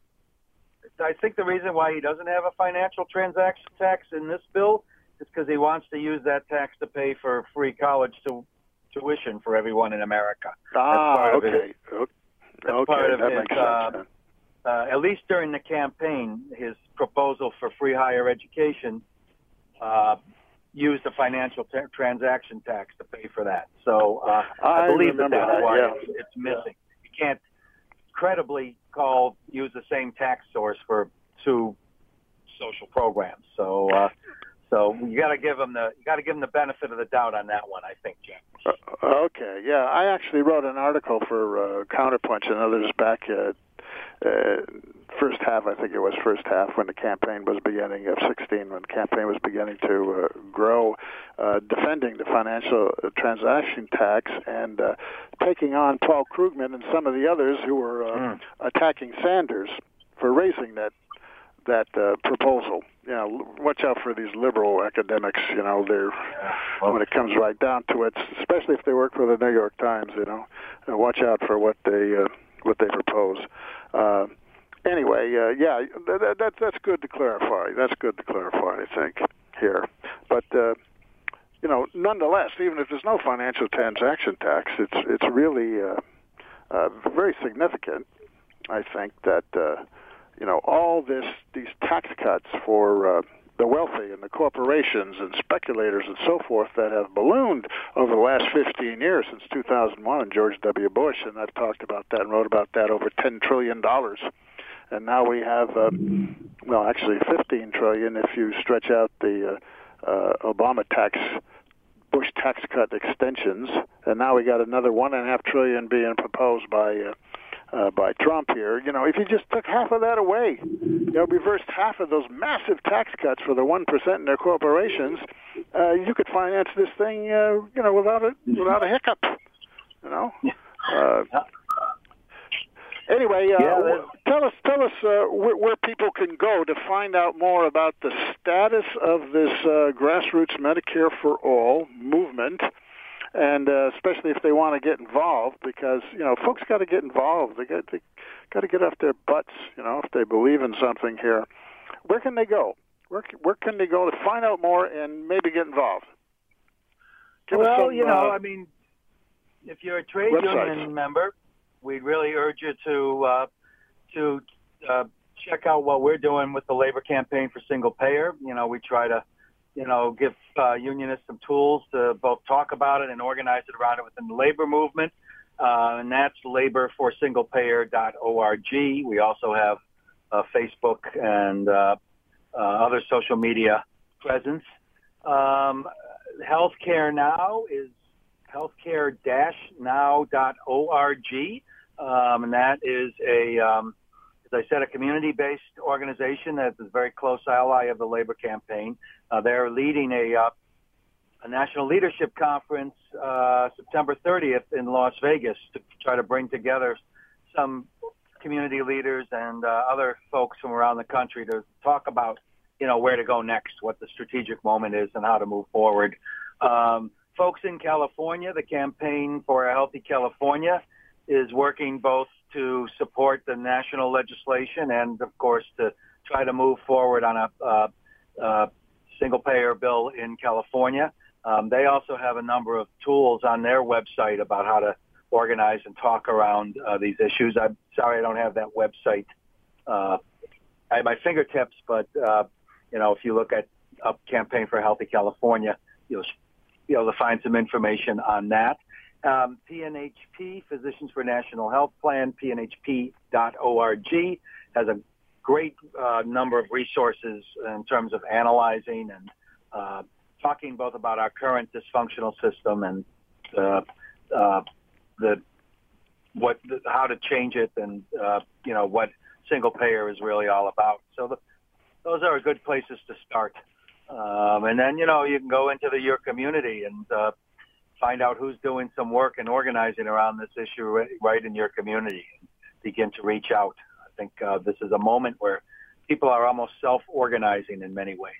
I think the reason why he doesn't have a financial transaction tax in this bill is because he wants to use that tax to pay for free college tu- tuition for everyone in America. Ah, that's part okay. Of his, that's okay, part of that his, makes uh, sense. uh, at least during the campaign, his proposal for free higher education uh, used a financial t- transaction tax to pay for that. So uh, I, I believe that remember that's that, why yeah. it's, it's missing. You can't credibly call use the same tax source for two social programs. So uh, so you got to give them the you got to give them the benefit of the doubt on that one, I think, Jim. Uh, okay, yeah, I actually wrote an article for uh, Counterpunch and others back uh, uh, first half, I think it was first half, when the campaign was beginning of sixteen, when the campaign was beginning to uh, grow, uh, defending the financial transaction tax and uh, taking on Paul Krugman and some of the others who were uh, mm. attacking Sanders for raising that that uh, proposal. You know, watch out for these liberal academics. You know, they're when it comes right down to it, especially if they work for the New York Times. You know, uh, watch out for what they uh, what they propose. Uh, anyway, uh, yeah, that, that that's good to clarify. That's good to clarify, I think, here. But uh, you know, nonetheless, even if there's no financial transaction tax, it's it's really uh, uh, very significant. I think that. Uh, You know, all this, these tax cuts for uh, the wealthy and the corporations and speculators and so forth that have ballooned over the last fifteen years since two thousand one and George W. Bush, and I've talked about that and wrote about that, over ten trillion dollars. And now we have, uh, well, actually fifteen trillion dollars if you stretch out the uh, uh, Obama tax, Bush tax cut extensions, and now we got another one and a half trillion being proposed by uh, uh, by Trump here. You know, if you just took half of that away, you know, reversed half of those massive tax cuts for the one percent in their corporations, uh, you could finance this thing, uh, you know, without a without a hiccup. You know. Uh, Anyway, uh, yeah, tell us, tell us uh, where, where people can go to find out more about the status of this uh, grassroots Medicare for All movement, and uh, especially if they want to get involved, because you know, folks got to get involved. They got they got to get off their butts. You know, if they believe in something here, where can they go? Where where can they go to find out more and maybe get involved? Give well, some, you know, uh, I mean, if you're a trade websites. union member, we'd really urge you to uh, to uh, check out what we're doing with the Labor Campaign for Single Payer. You know, we try to, you know, give uh, unionists some tools to both talk about it and organize it around it within the labor movement. Uh, and that's labor for single payer dot org. We also have uh, Facebook and uh, uh, other social media presence. Um, Healthcare Now is healthcare dash now dot org. Um, and that is a, um, as I said, a community-based organization that is a very close ally of the Labor Campaign. Uh, they're leading a, uh, a national leadership conference uh, September thirtieth in Las Vegas to try to bring together some community leaders and uh, other folks from around the country to talk about, you know, where to go next, what the strategic moment is, and how to move forward. Um, folks in California, the Campaign for a Healthy California is working both to support the national legislation and, of course, to try to move forward on a uh, uh, single-payer bill in California. Um, they also have a number of tools on their website about how to organize and talk around uh, these issues. I'm sorry I don't have that website uh, at my fingertips, but, uh, you know, if you look at up Campaign for a Healthy California, you'll be able to find some information on that. Um, P N H P, Physicians for National Health Plan, P N H P dot org, has a great uh, number of resources in terms of analyzing and uh, talking both about our current dysfunctional system and uh, uh, the what the, how to change it, and uh, you know what single payer is really all about. So the, those are good places to start. Um, and then you know you can go into the, your community and uh, find out who's doing some work and organizing around this issue right, right in your community. Begin to reach out. I think uh, this is a moment where people are almost self-organizing in many ways.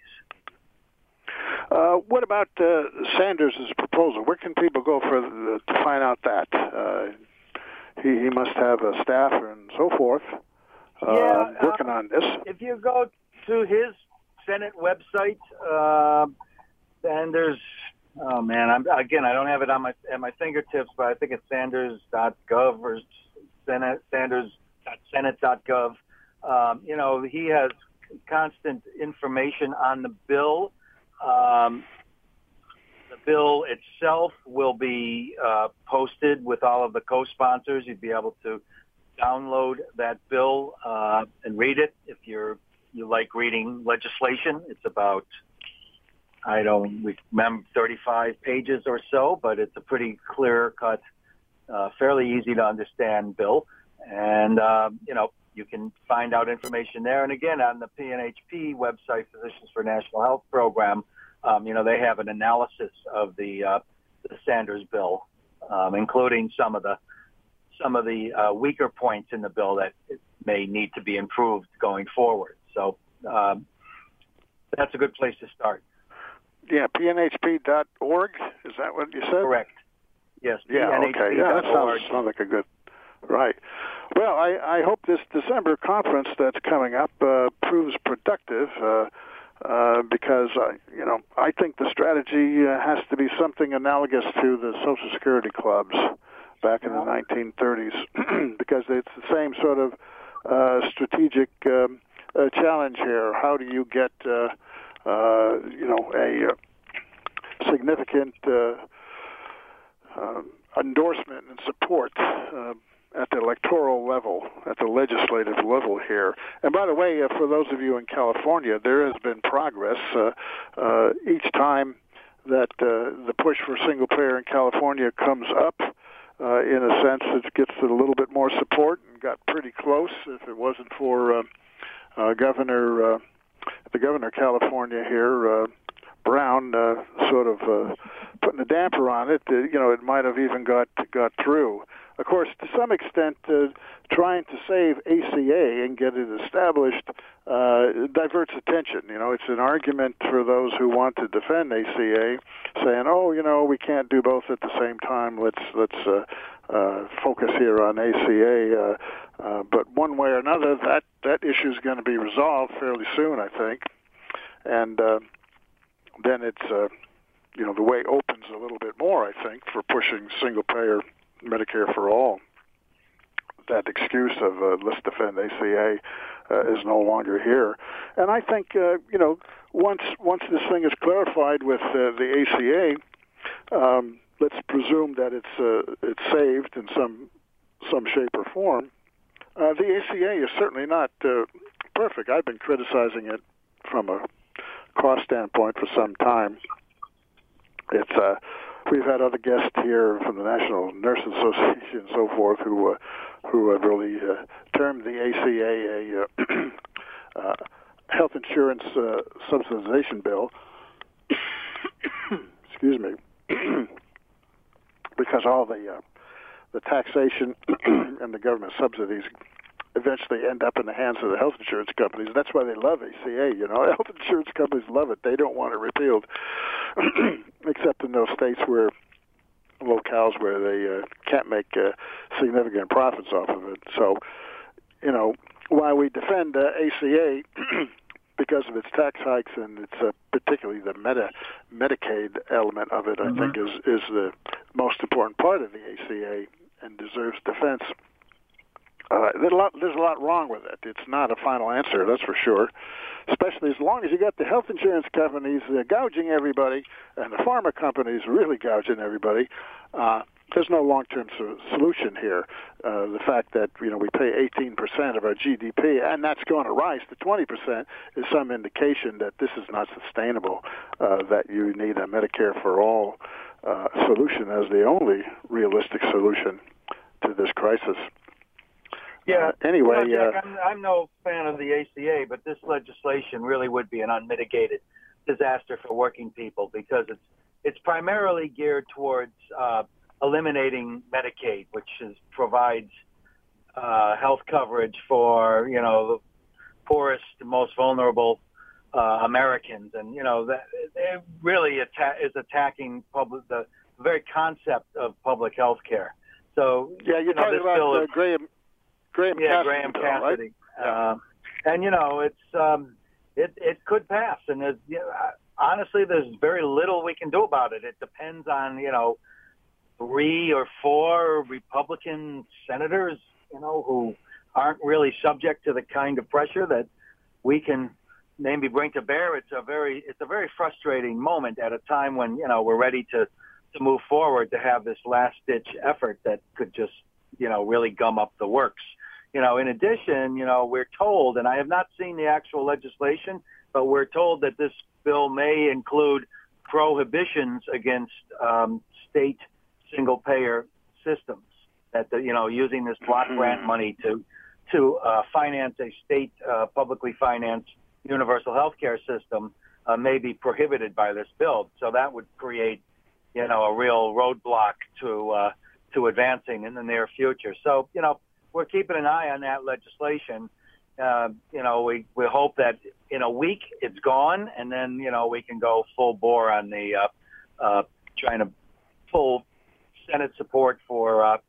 Uh, what about uh, Sanders' proposal? Where can people go for the, to find out that? Uh, he, he must have a staff and so forth uh, yeah, working uh, on this. If you go to his Senate website, uh, then there's Oh man, I'm, again, I don't have it on my at my fingertips, but I think it's Sanders dot gov or Senate, Sanders dot senate dot gov. Um, you know, he has constant information on the bill. Um, the bill itself will be uh, posted with all of the co-sponsors. You'd be able to download that bill uh, and read it if you're you like reading legislation. It's about I don't remember thirty-five pages or so, but it's a pretty clear-cut, uh, fairly easy to understand bill. And, uh, you know, you can find out information there. And again, on the P N H P website, Physicians for National Health Program, um, you know, they have an analysis of the, uh, the Sanders bill, um, including some of the some of the uh, weaker points in the bill that may need to be improved going forward. So um, that's a good place to start. Yeah, P N H P dot org, is that what you said? Correct. Yes. Yeah, okay. Yeah, that sounds, sounds like a good, right. Well, I, I hope this December conference that's coming up uh, proves productive uh, uh, because, uh, you know, I think the strategy uh, has to be something analogous to the Social Security clubs back in the nineteen thirties because it's the same sort of uh, strategic um, uh, challenge here. How do you get... Uh, uh, you know, a uh, significant uh, uh, endorsement and support uh, at the electoral level, at the legislative level here. And by the way, uh, for those of you in California, there has been progress uh, uh, each time that uh, the push for single payer in California comes up. Uh, in a sense, it gets a little bit more support and got pretty close. If it wasn't for uh, uh, Governor, uh, the Governor of California here, uh, Brown, uh, sort of uh, putting a damper on it, uh, you know, it might have even got got through. Of course, to some extent, uh, trying to save A C A and get it established uh, diverts attention. You know, it's an argument for those who want to defend A C A, saying, "Oh, you know, we can't do both at the same time. Let's let's uh, uh, focus here on A C A." Uh, uh, but one way or another, that that issue is going to be resolved fairly soon, I think, and uh, then it's uh, you know the way opens a little bit more, I think, for pushing single payer Medicare for all. That excuse of uh, let's defend A C A uh, is no longer here, and I think uh, you know once once this thing is clarified with uh, the A C A, um, let's presume that it's uh, it's saved in some some shape or form. Uh, the A C A is certainly not uh, perfect. I've been criticizing it from a cost standpoint for some time. It's uh, we've had other guests here from the National Nurse Association and so forth who uh, who have really uh, termed the A C A a uh, uh, health insurance uh, subsidization bill. Excuse me, because all the uh, the taxation and the government subsidies eventually end up in the hands of the health insurance companies. That's why they love A C A. You know, health insurance companies love it. They don't want it repealed, except in those states where locales where they uh, can't make uh, significant profits off of it. So, you know, while we defend uh, A C A because of its tax hikes and its uh, particularly the Medi- Medicaid element of it, mm-hmm. I think is is the most important part of the A C A and deserves defense. Uh, there's a lot. There's a lot wrong with it. It's not a final answer, that's for sure. Especially as long as you got the health insurance companies uh, gouging everybody, and the pharma companies really gouging everybody. Uh, there's no long-term so- solution here. Uh, the fact that you know we pay eighteen percent of our G D P, and that's going to rise to twenty percent, is some indication that this is not sustainable. Uh, that you need a Medicare for all uh, solution as the only realistic solution to this crisis. Yeah. Uh, anyway, you know, Jack, uh, I'm, I'm no fan of the A C A, but this legislation really would be an unmitigated disaster for working people because it's it's primarily geared towards uh, eliminating Medicaid, which is, provides uh, health coverage for you know the poorest, most vulnerable uh, Americans, and you know that it really atta- is attacking public the very concept of public health care. So yeah, you're you know, talking this about bill uh, is, Graham. Graham yeah, Cassidy, Graham though, Cassidy. Right? Uh, Yeah. and you know, it's um, it it could pass, and there's, you know, honestly, there's very little we can do about it. It depends on you know three or four Republican senators, you know, who aren't really subject to the kind of pressure that we can maybe bring to bear. It's a very it's a very frustrating moment at a time when you know we're ready to to move forward to have this last ditch effort that could just you know really gum up the works. You know, in addition, you know, we're told, and I have not seen the actual legislation, but we're told that this bill may include prohibitions against um, state single-payer systems. That the, you know, using this block grant money to to uh, finance a state uh, publicly financed universal health care system uh, may be prohibited by this bill. So that would create, you know, a real roadblock to uh, to advancing in the near future. So, you know. We're keeping an eye on that legislation. Uh, you know, we, we hope that in a week it's gone, and then, you know, we can go full bore on the uh, uh, trying to pull Senate support for uh,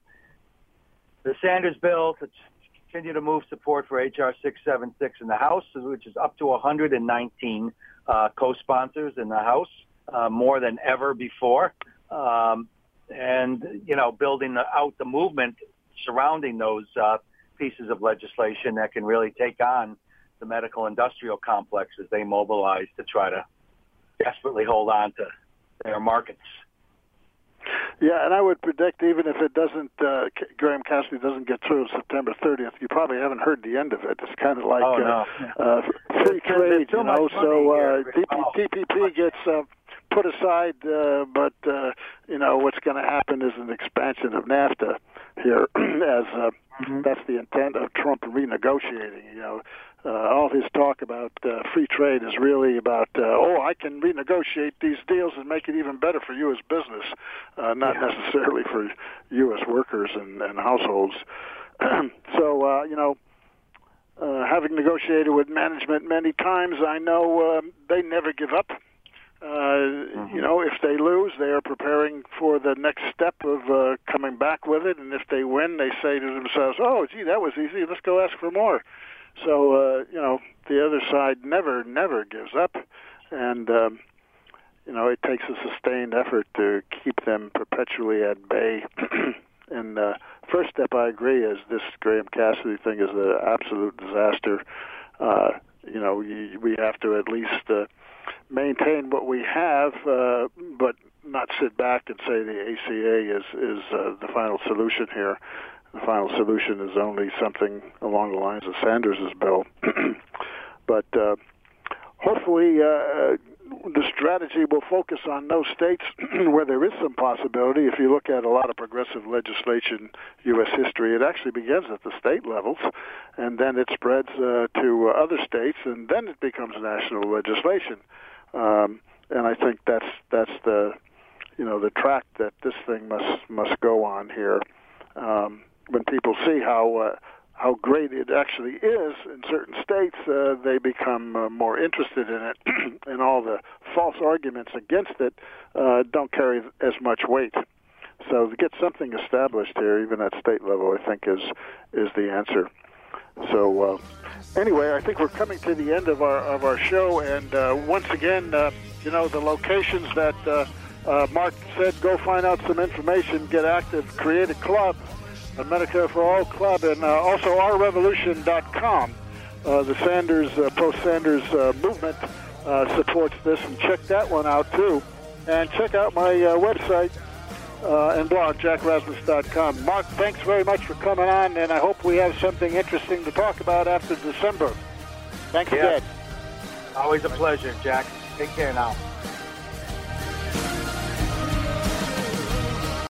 the Sanders bill, to continue to move support for H R six seventy-six in the House, which is up to one hundred nineteen uh, co-sponsors in the House, uh, more than ever before. Um, and, you know, building the, out the movement surrounding those uh, pieces of legislation that can really take on the the medical industrial complex as they mobilize to try to desperately hold on to their markets. Yeah, and I would predict even if it doesn't, uh, Graham Cassidy doesn't get through September thirtieth, you probably haven't heard the end of it. It's kind of like oh, uh, no. uh, free trade, you know. So uh, T P P gets uh, put aside, uh, but uh, you know what's going to happen is an expansion of NAFTA here, as uh, mm-hmm. that's the intent of Trump renegotiating. You know. Uh, all his talk about uh, free trade is really about, uh, oh, I can renegotiate these deals and make it even better for you as business, uh, not yeah. necessarily for you as workers and, and households. so, uh, you know, uh, having negotiated with management many times, I know um, they never give up. Uh, mm-hmm. You know, if they lose, they are preparing for the next step of uh, coming back with it. And if they win, they say to themselves, oh, gee, that was easy. Let's go ask for more. So, uh, you know, the other side never, never gives up. And, um, you know, it takes a sustained effort to keep them perpetually at bay. and uh, first step, I agree, is this Graham Cassidy thing is an absolute disaster. Uh, you know, we, we have to at least uh, maintain what we have, uh, but not sit back and say the A C A is, is uh, the final solution here. The final solution is only something along the lines of Sanders' bill. but uh, hopefully uh, the strategy will focus on those states where there is some possibility. If you look at a lot of progressive legislation, U S history, it actually begins at the state levels, and then it spreads uh, to uh, other states, and then it becomes national legislation. Um, and I think that's that's the you know the track that this thing must must go on here. Um, when people see how uh, how great it actually is in certain states, uh, they become uh, more interested in it, and all the false arguments against it uh, don't carry as much weight. So to get something established here, even at state level, I think is is the answer. So uh, anyway, I think we're coming to the end of our of our show, and uh, once again, uh, you know, the locations that uh, uh, Mark said, go find out some information, get active, create a club. A Medicare for All Club, and uh, also our revolution dot com. Uh, the Sanders, uh, pro-Sanders uh, movement uh, supports this, and check that one out, too. And check out my uh, website uh, and blog, jack rasmus dot com. Mark, thanks very much for coming on, and I hope we have something interesting to talk about after December. Thanks yeah. again. Always a pleasure, Jack. Take care now.